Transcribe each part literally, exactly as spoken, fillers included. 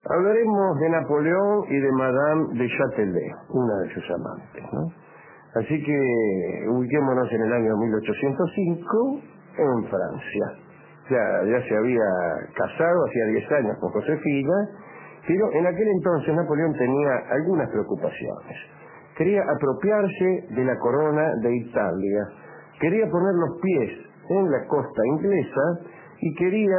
Hablaremos de Napoleón y de Madame de Châtelet, una de sus amantes, ¿no? Así que ubiquémonos en el año mil ochocientos cinco en Francia. Ya, ya se había casado hacía diez años con Josefina, pero en aquel entonces Napoleón tenía algunas preocupaciones. Quería apropiarse de la corona de Italia, quería poner los pies en la costa inglesa y quería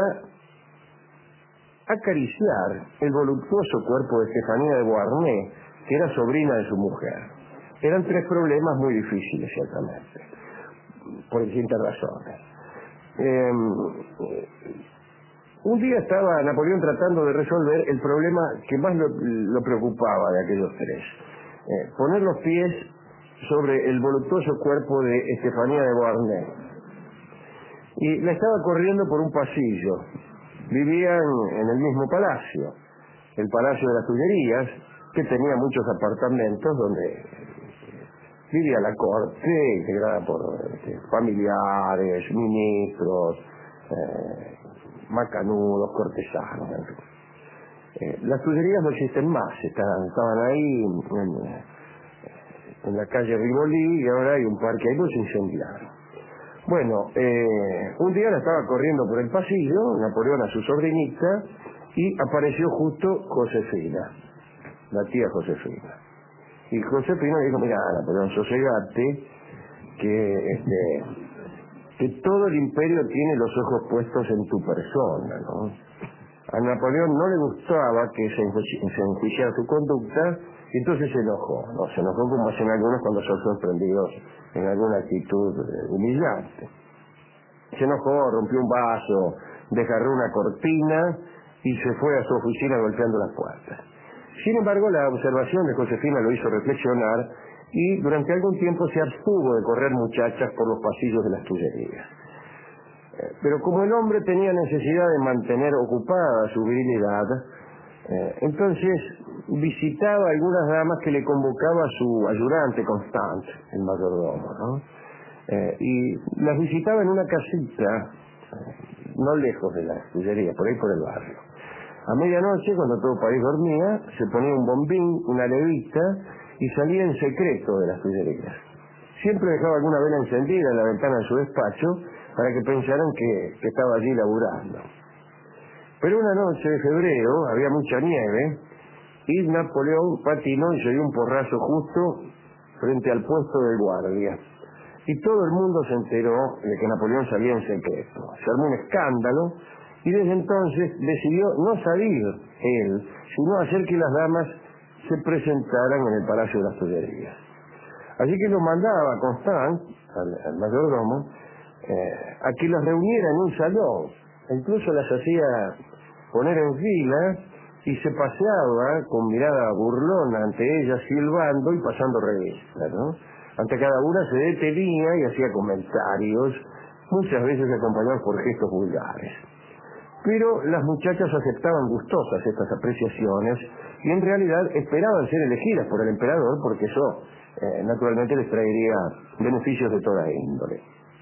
acariciar el voluptuoso cuerpo de Estefanía de Beauharnais, que era sobrina de su mujer. Eran tres problemas muy difíciles, ciertamente, por distintas razones. Eh, un día estaba Napoleón tratando de resolver el problema que más lo, lo preocupaba de aquellos tres. Eh, poner los pies sobre el voluptuoso cuerpo de Estefanía de Beauharnais. Y la estaba corriendo por un pasillo. Vivían en el mismo palacio, el Palacio de las Tullerías, que tenía muchos apartamentos donde vivía la corte, integrada por este, familiares, ministros, eh, macanudos, cortesanos. Eh, las Tullerías no existen más, estaban, estaban ahí en, en la calle Rivoli y ahora hay un parque ahí, pues se incendiaron. Bueno, eh, un día la estaba corriendo por el pasillo, Napoleón a su sobrinita, y apareció justo Josefina, la tía Josefina. Y Josefina dijo, mira, Napoleón, sosegate, que, este, que todo el imperio tiene los ojos puestos en tu persona, ¿no? A Napoleón no le gustaba que se, enjuici se enjuiciara su conducta, y entonces se enojó, ¿no? Se enojó como hacen algunos cuando son sorprendidos en alguna actitud humillante. Se enojó, rompió un vaso, desgarró una cortina y se fue a su oficina golpeando las puertas. Sin embargo, la observación de Josefina lo hizo reflexionar y durante algún tiempo se abstuvo de correr muchachas por los pasillos de las Tullerías. Pero como el hombre tenía necesidad de mantener ocupada su virilidad, eh, entonces visitaba a algunas damas que le convocaba su ayudante Constant, el mayordomo, ¿no? Eh, y las visitaba en una casita, eh, no lejos de las Tullerías, por ahí por el barrio. A medianoche, cuando todo París dormía, se ponía un bombín, una levita, y salía en secreto de las Tullerías. Siempre dejaba alguna vela encendida en la ventana de su despacho para que pensaran que, que estaba allí laburando. Pero una noche de febrero había mucha nieve y Napoleón patinó y se dio un porrazo justo frente al puesto del guardia. Y todo el mundo se enteró de que Napoleón salía en secreto. Se armó un escándalo y desde entonces decidió no salir él, sino hacer que las damas se presentaran en el Palacio de las Tullerías. Así que lo mandaba a Constant, al, al mayordomo, eh, a que las reuniera en un salón. Incluso las hacía poner en fila y se paseaba con mirada burlona ante ellas, silbando y pasando revista, ¿no? Ante cada una se detenía y hacía comentarios, muchas veces acompañados por gestos vulgares. Pero las muchachas aceptaban gustosas estas apreciaciones y en realidad esperaban ser elegidas por el emperador porque eso eh, naturalmente les traería beneficios de toda índole.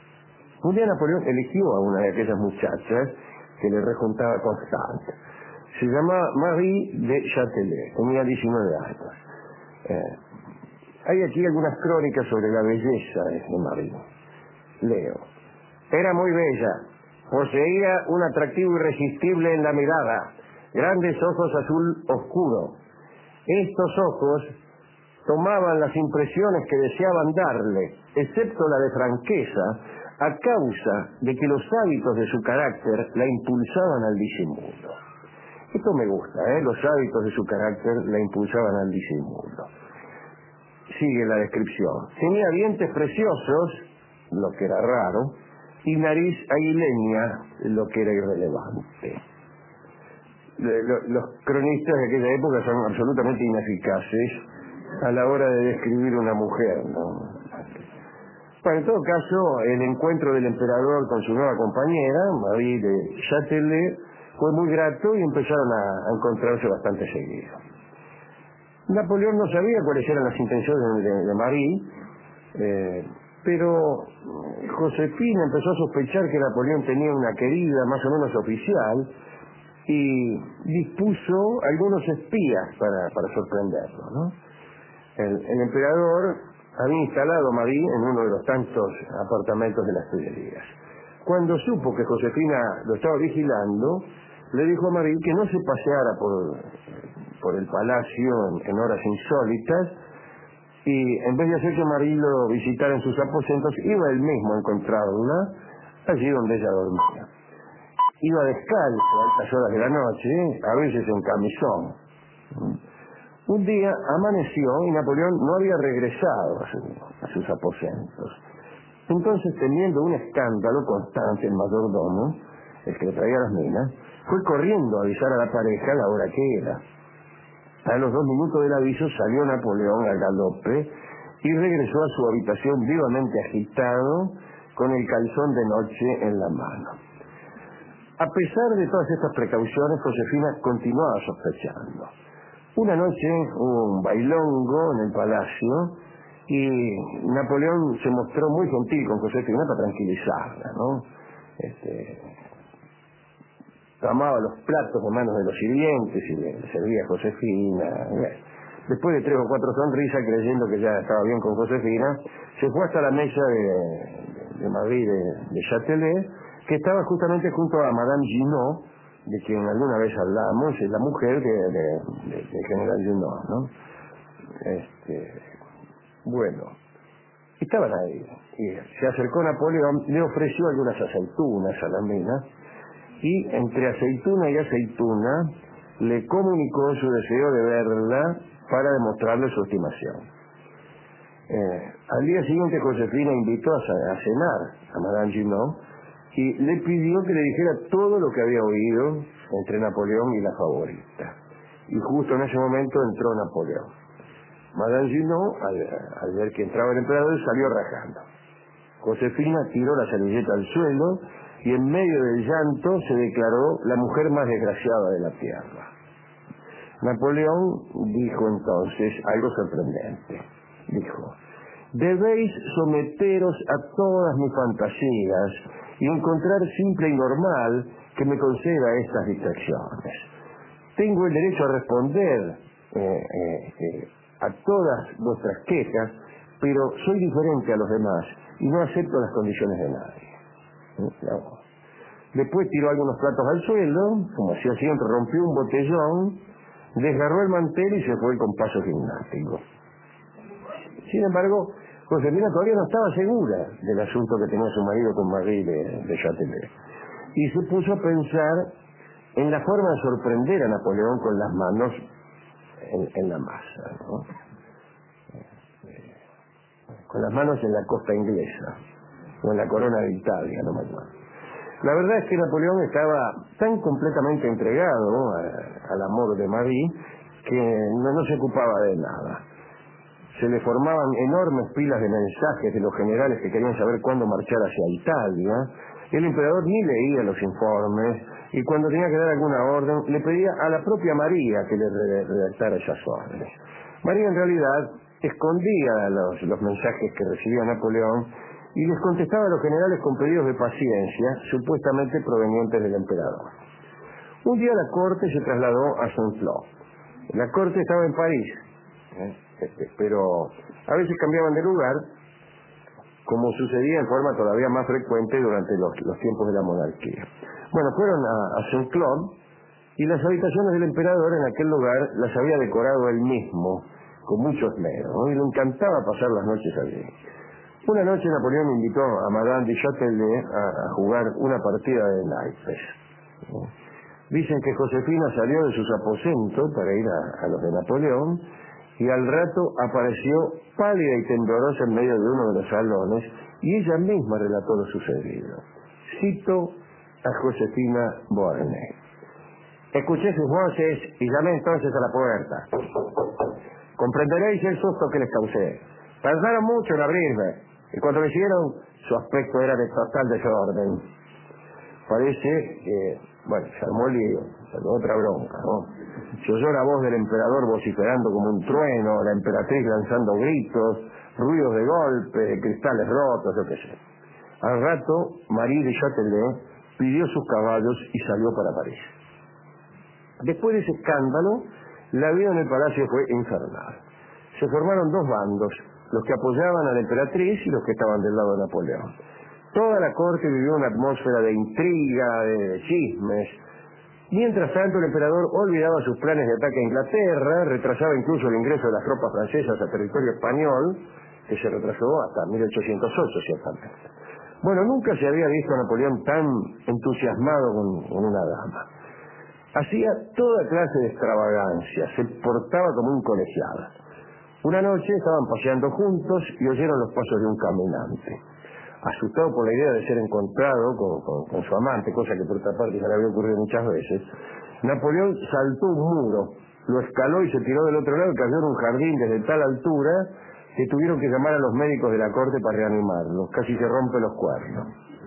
Un día Napoleón eligió a una de aquellas muchachas que le rejuntaba Constant. Se llamaba Marie de Châtelet, tenía diecinueve años. Eh, hay aquí algunas crónicas sobre la belleza de Marie. Leo. Era muy bella, poseía un atractivo irresistible en la mirada, grandes ojos azul oscuro. Estos ojos tomaban las impresiones que deseaban darle, excepto la de franqueza, a causa de que los hábitos de su carácter la impulsaban al disimulo. Esto me gusta, ¿eh? Los hábitos de su carácter la impulsaban al disimulo. Sigue la descripción. Tenía dientes preciosos, lo que era raro, y nariz aguileña, lo que era irrelevante. Los cronistas de aquella época son absolutamente ineficaces a la hora de describir una mujer, ¿no? Bueno, en todo caso, el encuentro del emperador con su nueva compañera, Marie de Châtelet, fue muy grato y empezaron a, a encontrarse bastante seguido. Napoleón no sabía cuáles eran las intenciones de, de Marie, eh, pero Josefina empezó a sospechar que Napoleón tenía una querida más o menos oficial y dispuso algunos espías para, para sorprenderlo, ¿no? El, el emperador había instalado a Marie en uno de los tantos apartamentos de las Tullerías. Cuando supo que Josefina lo estaba vigilando, le dijo a Marie que no se paseara por, por el palacio en, en horas insólitas, y en vez de hacer que Marie lo visitara en sus aposentos, iba él mismo a encontrarla allí donde ella dormía. Iba descalzo a altas horas de la noche, a veces en camisón. Un día amaneció y Napoleón no había regresado a, su, a sus aposentos. Entonces, temiendo un escándalo constante, el mayordomo, el que le traía las minas, fue corriendo a avisar a la pareja la hora que era. A los dos minutos del aviso salió Napoleón al galope y regresó a su habitación vivamente agitado, con el calzón de noche en la mano. A pesar de todas estas precauciones, Josefina continuaba sospechando. Una noche hubo un bailongo en el palacio y Napoleón se mostró muy gentil con Josefina para tranquilizarla, ¿no? Este, tomaba los platos en manos de los sirvientes y le servía a Josefina. Después de tres o cuatro sonrisas, creyendo que ya estaba bien con Josefina, se fue hasta la mesa de, de Marie de, de Châtelet, que estaba justamente junto a Madame Junot, de quien alguna vez hablamos, es la mujer de, de, de, de General Junot, ¿no? Este, bueno, estaban ahí, y se acercó Napoleón, le ofreció algunas aceitunas a la mina, y entre aceituna y aceituna le comunicó su deseo de verla para demostrarle su estimación. Eh, al día siguiente Josefina invitó a, a cenar a Madame Junot y le pidió que le dijera todo lo que había oído entre Napoleón y la favorita. Y justo en ese momento entró Napoleón. Madame Junot, al, al ver que entraba el emperador, salió rajando. Josefina tiró la servilleta al suelo y en medio del llanto se declaró la mujer más desgraciada de la tierra. Napoleón dijo entonces algo sorprendente. Dijo: debéis someteros a todas mis fantasías y encontrar simple y normal que me conceda estas distracciones. Tengo el derecho a responder eh, eh, eh, a todas vuestras quejas, pero soy diferente a los demás y no acepto las condiciones de nadie. ¿Eh? Después tiró algunos platos al suelo, como hacía siempre, rompió un botellón, desgarró el mantel y se fue con paso gimnástico. Sin embargo, Josefina todavía no estaba segura del asunto que tenía su marido con Marie de, de Châtelet, y se puso a pensar en la forma de sorprender a Napoleón con las manos en, en la masa, ¿no? Con las manos en la costa inglesa, o en la corona de Italia, no me acuerdo. La verdad es que Napoleón estaba tan completamente entregado, ¿no?, a, al amor de Marie, que no, no se ocupaba de nada. Se le formaban enormes pilas de mensajes de los generales que querían saber cuándo marchar hacia Italia. El emperador ni leía los informes, y cuando tenía que dar alguna orden, le pedía a la propia María que le redactara esas órdenes. María, en realidad, escondía los, los mensajes que recibía Napoleón y les contestaba a los generales con pedidos de paciencia, supuestamente provenientes del emperador. Un día la corte se trasladó a Saint-Cloud. La corte estaba en París, ¿eh? este, pero a veces cambiaban de lugar, como sucedía en forma todavía más frecuente durante los, los tiempos de la monarquía. Bueno, fueron a, a Saint-Cloud, y las habitaciones del emperador en aquel lugar las había decorado él mismo, con mucho esmero, ¿no? Y le encantaba pasar las noches allí. Una noche Napoleón invitó a Madame de Châtelet a, a jugar una partida de naipes. Dicen que Josefina salió de sus aposentos para ir a, a los de Napoleón, y al rato apareció pálida y temblorosa en medio de uno de los salones, y ella misma relató lo sucedido. Cito a Josefina Beauharnais: escuché sus voces y llamé entonces a la puerta. Comprenderéis el susto que les causé. Tardaron mucho en abrirme, y cuando me hicieron, su aspecto era de total desorden. Parece que, bueno, se armó el lío, se armó otra bronca, ¿no? Se oyó la voz del emperador vociferando como un trueno, la emperatriz lanzando gritos, ruidos de golpe, cristales rotos, yo qué sé. Al rato, Marie de Châtelet pidió sus caballos y salió para París. Después de ese escándalo, la vida en el palacio fue infernal. Se formaron dos bandos, los que apoyaban a la emperatriz y los que estaban del lado de Napoleón. Toda la corte vivió una atmósfera de intriga, de chismes. Mientras tanto, el emperador olvidaba sus planes de ataque a Inglaterra, retrasaba incluso el ingreso de las tropas francesas a territorio español, que se retrasó hasta mil ochocientos ocho, ciertamente. Bueno, nunca se había visto a Napoleón tan entusiasmado con, con una dama. Hacía toda clase de extravagancia, se portaba como un colegiado. Una noche estaban paseando juntos y oyeron los pasos de un caminante. Asustado por la idea de ser encontrado con, con, con su amante, cosa que por otra parte ya le había ocurrido muchas veces, Napoleón saltó un muro, lo escaló y se tiró del otro lado y cayó en un jardín desde tal altura que tuvieron que llamar a los médicos de la corte para reanimarlo. Casi se rompe los cuernos.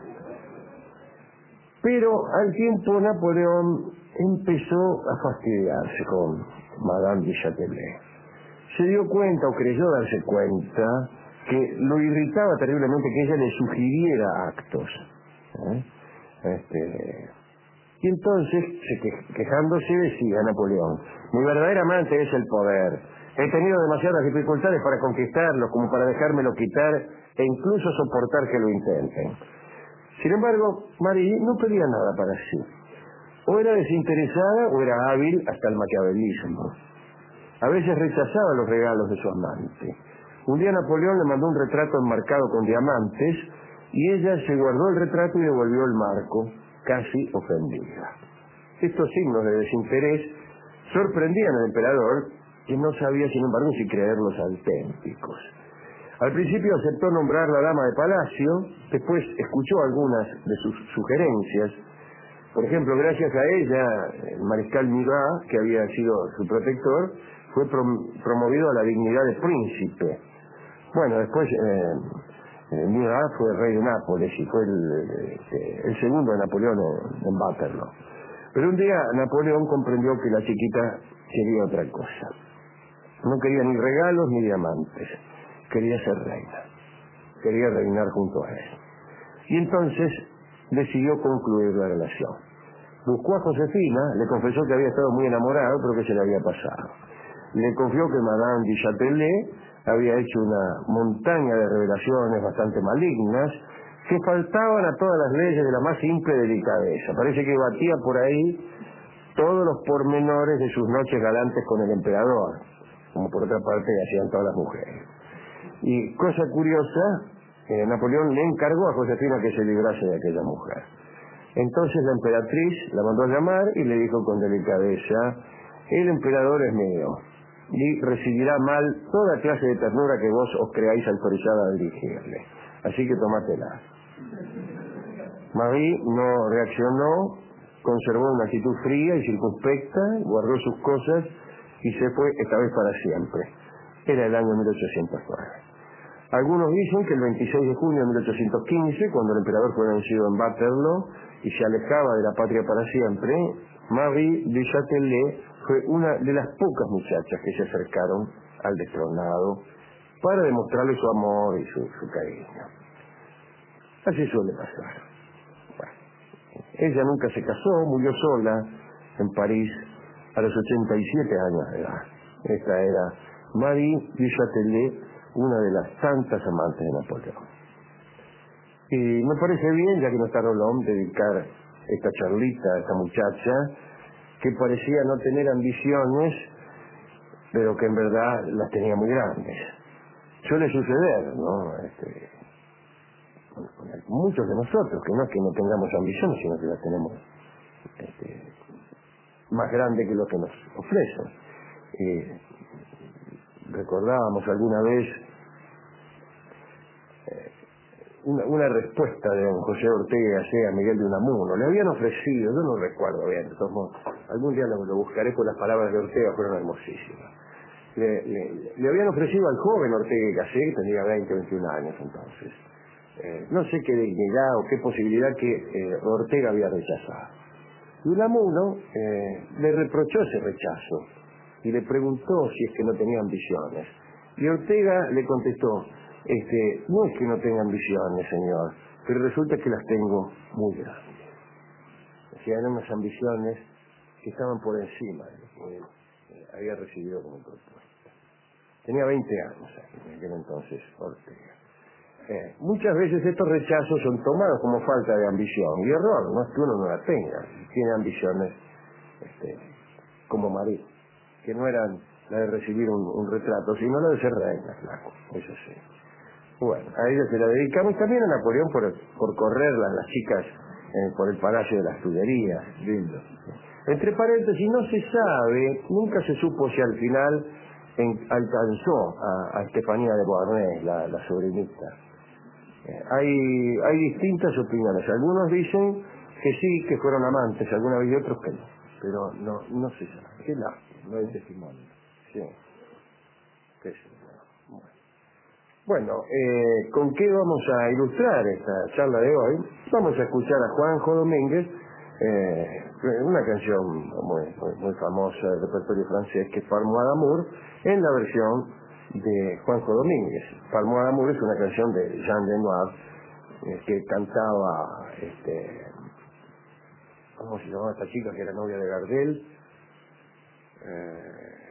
Pero al tiempo Napoleón empezó a fastidiarse con Madame du Châtelet. Se dio cuenta, o creyó darse cuenta, que lo irritaba terriblemente que ella le sugiriera actos. ¿eh? Este, y entonces, se que, quejándose, decía Napoleón: mi verdadera amante es el poder. He tenido demasiadas dificultades para conquistarlo como para dejármelo quitar e incluso soportar que lo intenten. Sin embargo, Marie no pedía nada para sí. O era desinteresada o era hábil hasta el maquiavelismo. A veces rechazaba los regalos de su amante. Un día Napoleón le mandó un retrato enmarcado con diamantes y ella se guardó el retrato y devolvió el marco, casi ofendida. Estos signos de desinterés sorprendían al emperador, que no sabía, sin embargo, si creerlos auténticos. Al principio aceptó nombrarla dama de palacio, después escuchó algunas de sus sugerencias. Por ejemplo, gracias a ella, el mariscal Murat, que había sido su protector, fue prom promovido a la dignidad de príncipe. Bueno, después eh, eh, Murat fue rey de Nápoles y fue el, el, el segundo de Napoleón en, en Waterloo. Pero un día Napoleón comprendió que la chiquita quería otra cosa. No quería ni regalos ni diamantes. Quería ser reina. Quería reinar junto a él. Y entonces decidió concluir la relación. Buscó a Josefina, le confesó que había estado muy enamorado, pero que se le había pasado. Le confió que Madame du Châtelet había hecho una montaña de revelaciones bastante malignas que faltaban a todas las leyes de la más simple delicadeza. Parece que batía por ahí todos los pormenores de sus noches galantes con el emperador, como por otra parte hacían todas las mujeres. Y cosa curiosa, eh, Napoleón le encargó a Josefina que se librase de aquella mujer. Entonces la emperatriz la mandó a llamar y le dijo con delicadeza: el emperador es mío y recibirá mal toda clase de ternura que vos os creáis autorizada a dirigirle. Así que tomátela. Marie no reaccionó, conservó una actitud fría y circunspecta, guardó sus cosas y se fue, esta vez para siempre. Era el año mil ochocientos nueve. Algunos dicen que el veintiséis de junio de mil ochocientos quince, cuando el emperador fue vencido en Waterloo y se alejaba de la patria para siempre, Marie du Châtelet fue una de las pocas muchachas que se acercaron al destronado para demostrarle su amor y su, su cariño. Así suele pasar. Bueno, ella nunca se casó, murió sola en París a los ochenta y siete años de edad. Esta era Marie du Châtelet, una de las tantas amantes de Napoleón. Y me parece bien, ya que no está Rolón, dedicar esta charlita a esta muchacha que parecía no tener ambiciones, pero que en verdad las tenía muy grandes. Suele suceder, ¿no? Este, con, con muchos de nosotros, que no es que no tengamos ambiciones, sino que las tenemos este, más grandes que lo que nos ofrecen. Eh, recordábamos alguna vez eh, una, una respuesta de don José Ortega a Miguel de Unamuno. Le habían ofrecido, yo no recuerdo bien, de todos modos, algún día lo, lo buscaré, por las palabras de Ortega fueron hermosísimas. Le, le, le habían ofrecido al joven Ortega y Gasset, que tenía veinte, veintiún años entonces, eh, no sé qué dignidad o qué posibilidad que eh, Ortega había rechazado. Y Unamuno eh, le reprochó ese rechazo y le preguntó si es que no tenía ambiciones. Y Ortega le contestó: este, no es que no tenga ambiciones, señor, pero resulta que las tengo muy grandes. O sea, eran unas ambiciones que estaban por encima de lo que él eh, había recibido como propuesta. Tenía veinte años en aquel entonces Ortega. Eh, muchas veces estos rechazos son tomados como falta de ambición y error, no es que uno no la tenga, tiene ambiciones este, como María, que no eran la de recibir un, un retrato, sino la de ser reina, flaco, eso sí. Bueno, a ella se la dedicamos, y también a Napoleón por, por correr las, las chicas eh, por el Palacio de las Tullerías, lindo. Entre paréntesis, no se sabe, nunca se supo si al final en, alcanzó a, a Estefanía de Beauharnais, la, la sobrinita. Eh, hay, hay distintas opiniones, algunos dicen que sí, que fueron amantes, alguna vez y otros que no, pero no, no se sabe. Qué lástima, no hay testimonio. Sí, qué sé yo. Bueno. Bueno, eh, ¿con qué vamos a ilustrar esta charla de hoy? Vamos a escuchar a Juanjo Domínguez, eh, una canción muy, muy, muy famosa del repertorio francés, que es Parle-moi d'amour, en la versión de Juanjo Domínguez. Parle-moi d'amour es una canción de Jean Renoir, eh, que cantaba, este, ¿cómo se llamaba esta chica que era novia de Gardel? Eh,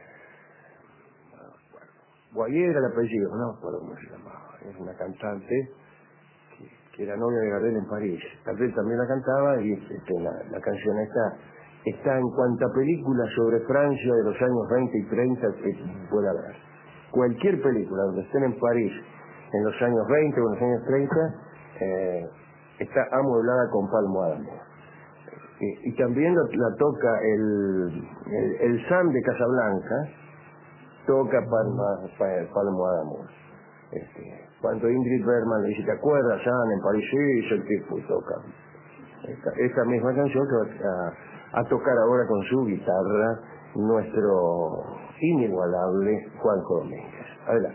Boyer era el apellido, no me acuerdo cómo se llamaba, es una cantante que, que era novia de Gardel en París. Gardel también la cantaba y este, la, la canción esta está en cuanta película sobre Francia de los años veinte y treinta que pueda haber. Cualquier película donde estén en París en los años veinte o en los años treinta eh, está amueblada con Parle-moi d'amour. Y, y también la, la toca el, el, el Sam de Casablanca, toca Parle-moi d'amour. Este, cuando Ingrid Bergman le dice, ¿te acuerdas, Jean, en París? Sí, yo el tipo, y toca esta, esta misma canción que va a, a tocar ahora con su guitarra nuestro inigualable Juanjo Domínguez. Adelante.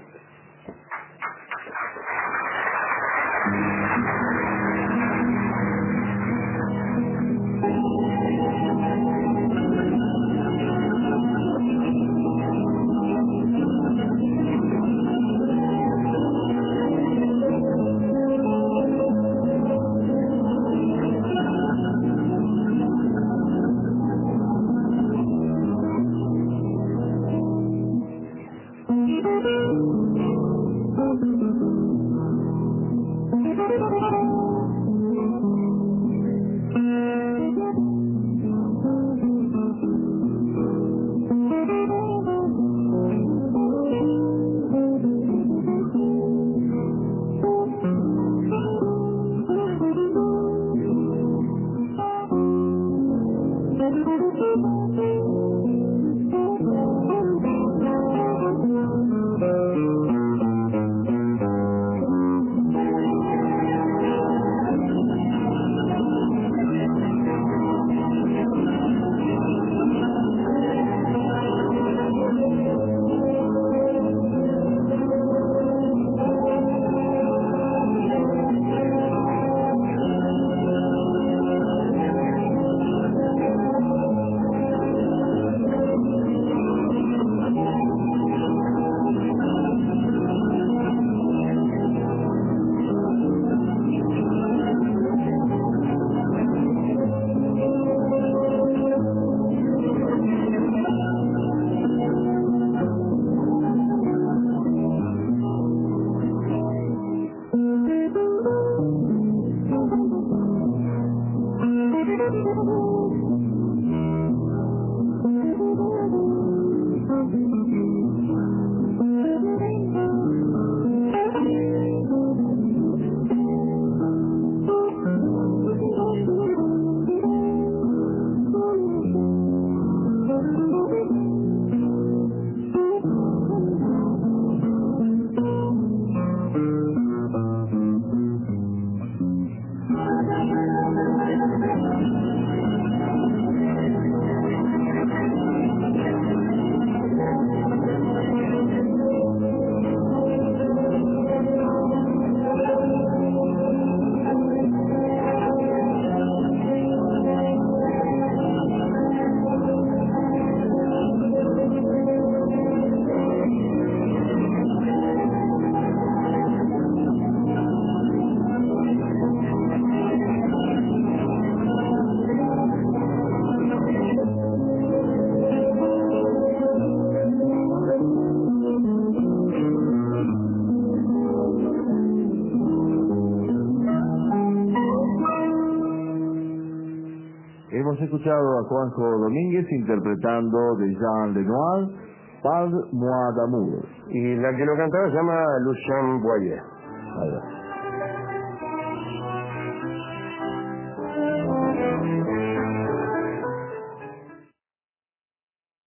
hemos escuchado a Juanjo Domínguez interpretando de Jean Lenoir, Parle-moi d'amour. Y la que lo cantaba se llama Lucien Boyer. Ahí va.